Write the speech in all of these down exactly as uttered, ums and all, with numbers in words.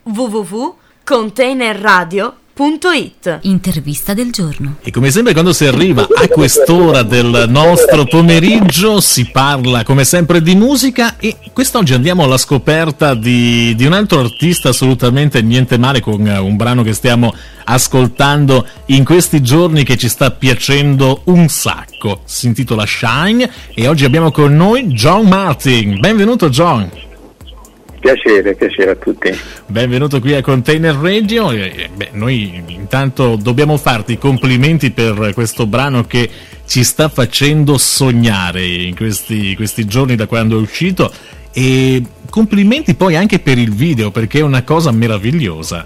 w w w punto container radio punto it. Intervista del giorno. E come sempre quando si arriva a quest'ora del nostro pomeriggio si parla come sempre di musica, e quest'oggi andiamo alla scoperta di, di un altro artista assolutamente niente male, con un brano che stiamo ascoltando in questi giorni che ci sta piacendo un sacco. Si intitola Shine e oggi abbiamo con noi John Martin. Benvenuto John. Piacere, piacere a tutti. Benvenuto qui a Container Radio. E, beh, noi intanto dobbiamo farti i complimenti per questo brano che ci sta facendo sognare in questi, questi giorni da quando è uscito, e complimenti poi anche per il video, perché è una cosa meravigliosa.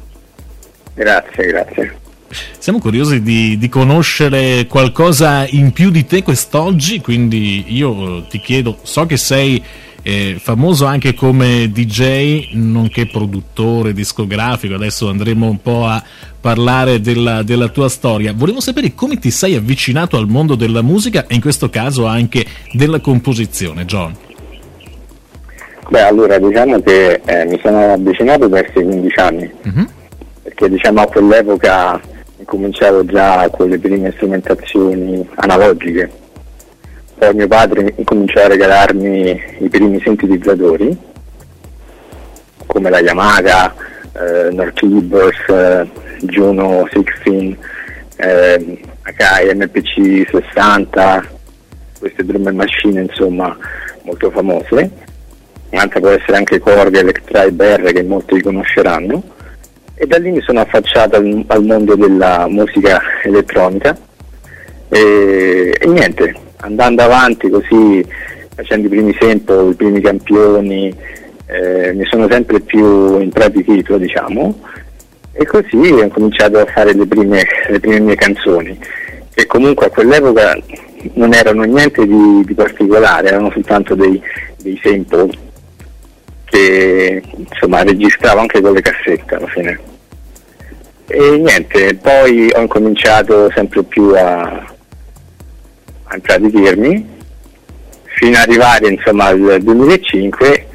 Grazie, grazie. Siamo curiosi di, di conoscere qualcosa in più di te quest'oggi, quindi io ti chiedo, so che sei Eh, famoso anche come D J, nonché produttore discografico. Adesso andremo un po' a parlare della, della tua storia. Volevo sapere come ti sei avvicinato al mondo della musica e in questo caso anche della composizione, John. Beh, allora diciamo che eh, mi sono avvicinato verso i quindici anni, uh-huh. perché diciamo a quell'epoca cominciavo già con le prime strumentazioni analogiche. Poi mio padre cominciò a regalarmi i primi sintetizzatori, come la Yamaha, eh, Northwoods, eh, Juno sedici, eh, Akai M P C sessanta, queste drum machine insomma molto famose, anche può essere anche Korg, Electribe R, che molti conosceranno, e da lì mi sono affacciato al, al mondo della musica elettronica e, e niente. Andando avanti così, facendo i primi sample, i primi campioni, eh, mi sono sempre più impratichito, diciamo, e così ho cominciato a fare le prime, le prime mie canzoni, che comunque a quell'epoca non erano niente di, di particolare, erano soltanto dei, dei sample che insomma registravo anche con le cassette alla fine. E niente, poi ho incominciato sempre più a a impratichirmi fino ad arrivare insomma al duemilacinque,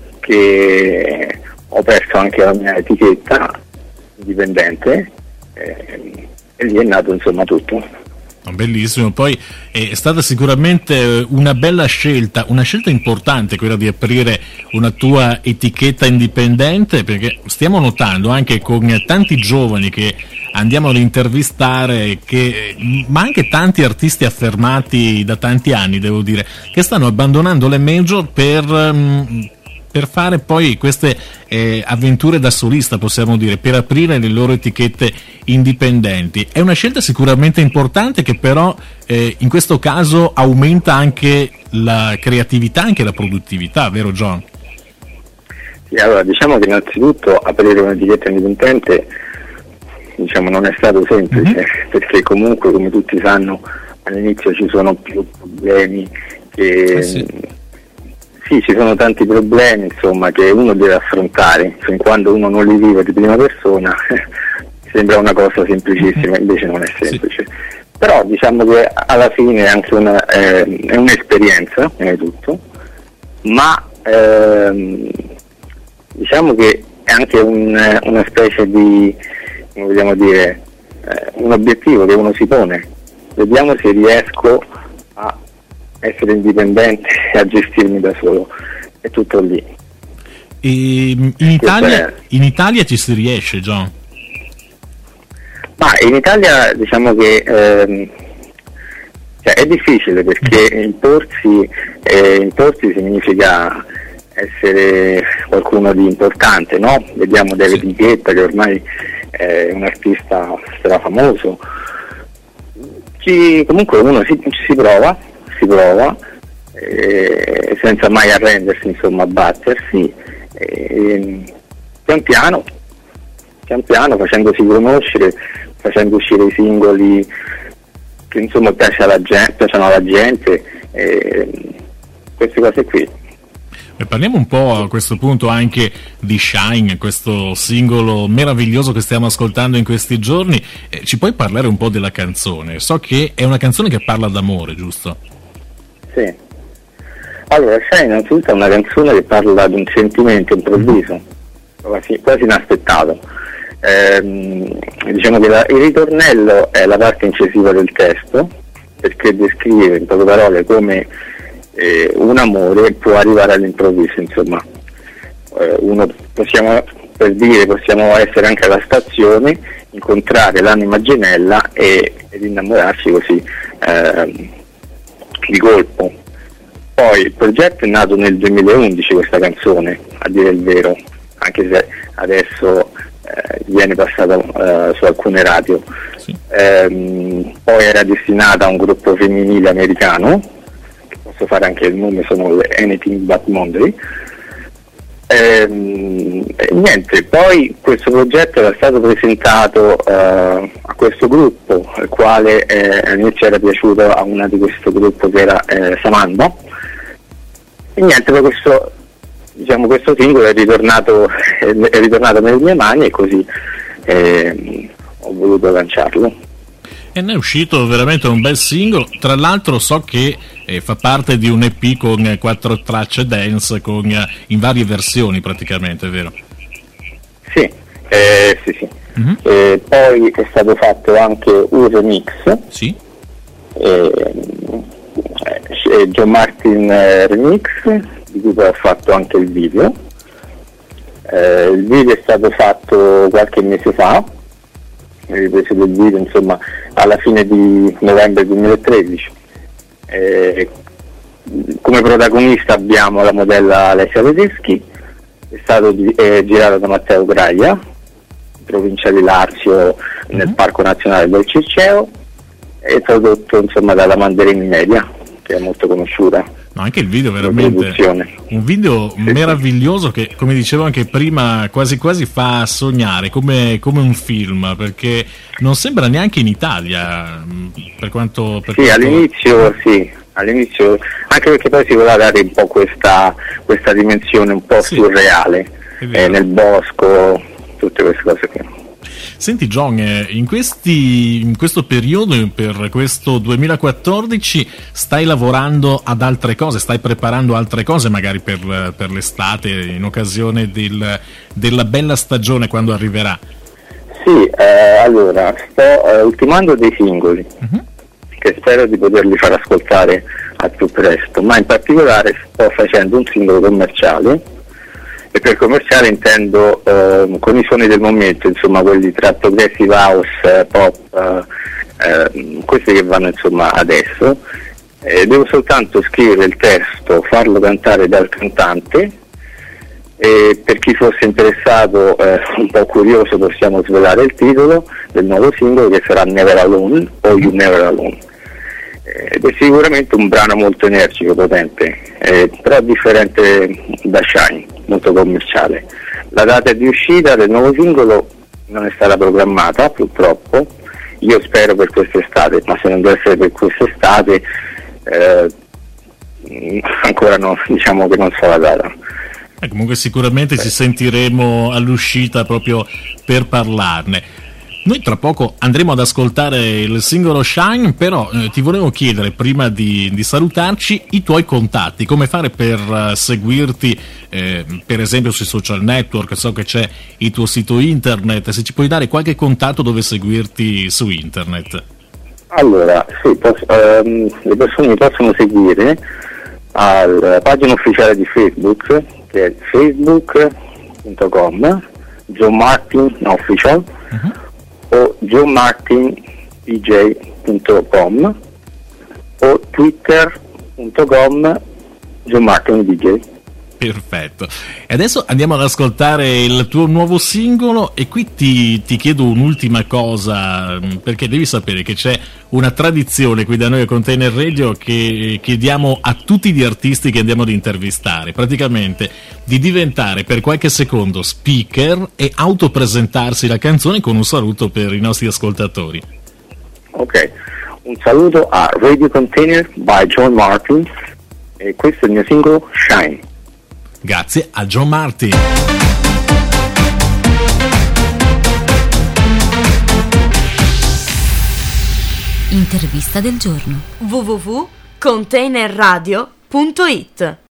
che ho perso anche la mia etichetta indipendente, eh, e lì è nato insomma tutto. Bellissimo, poi è stata sicuramente una bella scelta, una scelta importante quella di aprire una tua etichetta indipendente, perché stiamo notando anche con tanti giovani che andiamo ad intervistare, che, ma anche tanti artisti affermati da tanti anni, devo dire, che stanno abbandonando le major per... Um, per fare poi queste eh, avventure da solista, possiamo dire, per aprire le loro etichette indipendenti. È una scelta sicuramente importante, che però eh, in questo caso aumenta anche la creatività, anche la produttività, vero John? Sì, allora diciamo che innanzitutto aprire un'etichetta indipendente diciamo non è stato semplice, mm-hmm. perché comunque, come tutti sanno, all'inizio ci sono più problemi che... Eh sì. Sì, ci sono tanti problemi insomma che uno deve affrontare, fin quando uno non li vive di prima persona sembra una cosa semplicissima, invece non è semplice. Sì. Però diciamo che alla fine è anche una, eh, è un'esperienza, prima di tutto, ma ehm, diciamo che è anche un, una specie di, come vogliamo dire, eh, un obiettivo che uno si pone. Vediamo se riesco a essere indipendente e a gestirmi da solo, è tutto lì. E in Italia, in Italia ci si riesce, John? Ma in Italia diciamo che ehm, cioè è difficile, perché imporsi, eh, imporsi significa essere qualcuno di importante, no? Vediamo David sì. Guetta, che ormai è un artista strafamoso. Ci, comunque uno si, si prova si prova eh, senza mai arrendersi, insomma, abbattersi, eh, pian piano pian piano facendosi conoscere, facendo uscire i singoli che insomma piace alla gente, piacciono alla gente, eh, queste cose qui. E parliamo un po' a questo punto anche di Shine, questo singolo meraviglioso che stiamo ascoltando in questi giorni. Eh, ci puoi parlare un po' della canzone? So che è una canzone che parla d'amore, giusto? Sì. Allora, Shine innanzitutto è una canzone che parla di un sentimento improvviso, quasi, quasi inaspettato. Ehm, diciamo che la, il ritornello è la parte incisiva del testo, perché descrive in poche parole come eh, un amore può arrivare all'improvviso, insomma. Eh, uno possiamo, per dire, possiamo essere anche alla stazione, incontrare l'anima gemella e, ed innamorarsi così eh, di colpo. Poi il progetto è nato nel duemilaundici, questa canzone, a dire il vero, anche se adesso eh, viene passata eh, su alcune radio. Sì. Ehm, poi era destinata a un gruppo femminile americano, che posso fare anche il nome, sono le Anything But Monday. Ehm, e niente, poi questo progetto era stato presentato eh, a questo gruppo, al quale eh, all'inizio era piaciuto a una di questo gruppo, che era eh, Samantha, e niente, poi questo, diciamo, questo singolo è ritornato, è ritornato nelle mie mani, e così eh, ho voluto lanciarlo. E ne è uscito veramente un bel singolo. Tra l'altro so che eh, fa parte di un E P con eh, quattro tracce dance, con, eh, in varie versioni praticamente, vero? Sì, eh, sì, sì. Mm-hmm. Eh, poi è stato fatto anche un remix. Sì. Eh, eh, John Martin eh, remix, di cui poi ho fatto anche il video. Eh, il video è stato fatto qualche mese fa, ho ripreso del video insomma alla fine di novembre duemilatredici. Eh, come protagonista abbiamo la modella Alessia Tedeschi, è stato eh, girato da Matteo Graglia, in provincia di Lazio, mm-hmm. nel Parco Nazionale del Circeo, e tradotto insomma dalla Mandarini Media, che è molto conosciuta. No, anche il video veramente un video sì, meraviglioso che, come dicevo anche prima, quasi quasi fa sognare, come, come un film, perché non sembra neanche in Italia, per quanto per sì quanto... all'inizio sì all'inizio anche perché poi si voleva dare un po' questa questa dimensione un po' sì, surreale eh, nel bosco, tutte queste cose qui. Senti John, in, questi, in questo periodo, per questo duemilaquattordici, stai lavorando ad altre cose, stai preparando altre cose magari per, per l'estate, in occasione del, della bella stagione quando arriverà? Sì, eh, allora, sto eh, ultimando dei singoli, uh-huh. che spero di poterli far ascoltare al più presto, ma in particolare sto facendo un singolo commerciale. E per commerciale intendo eh, con i suoni del momento, insomma quelli tra progressive house, eh, pop, eh, eh, questi che vanno insomma adesso. Eh, devo soltanto scrivere il testo, farlo cantare dal cantante, e per chi fosse interessato, eh, un po' curioso, possiamo svelare il titolo del nuovo singolo, che sarà Never Alone o You Never Alone. Ed è sicuramente un brano molto energico, potente, eh, però differente da Shine, molto commerciale. La data di uscita del nuovo singolo non è stata programmata, purtroppo. Io spero per quest'estate, ma se non deve essere per quest'estate eh, ancora no, diciamo che non so la data. Eh, comunque sicuramente Beh. ci sentiremo all'uscita proprio per parlarne. Noi tra poco andremo ad ascoltare il singolo Shine, però eh, ti volevo chiedere, prima di, di salutarci, i tuoi contatti, come fare per uh, seguirti, eh, per esempio sui social network. So che c'è il tuo sito internet, se ci puoi dare qualche contatto dove seguirti su internet. Allora, sì, posso, ehm, le persone mi possono seguire alla pagina ufficiale di Facebook, che è facebook punto com, John Martin Official, uh-huh. o john martin d j punto com o twitter punto com John Martin D J. Perfetto. E adesso andiamo ad ascoltare il tuo nuovo singolo, e qui ti, ti chiedo un'ultima cosa, perché devi sapere che c'è una tradizione qui da noi a Container Radio che chiediamo a tutti gli artisti che andiamo ad intervistare, praticamente di diventare per qualche secondo speaker e autopresentarsi la canzone con un saluto per i nostri ascoltatori. Ok, un saluto a Radio Container by John Martin, e questo è il mio singolo Shine. Grazie a John Martin. Intervista del giorno. w w w punto container radio punto it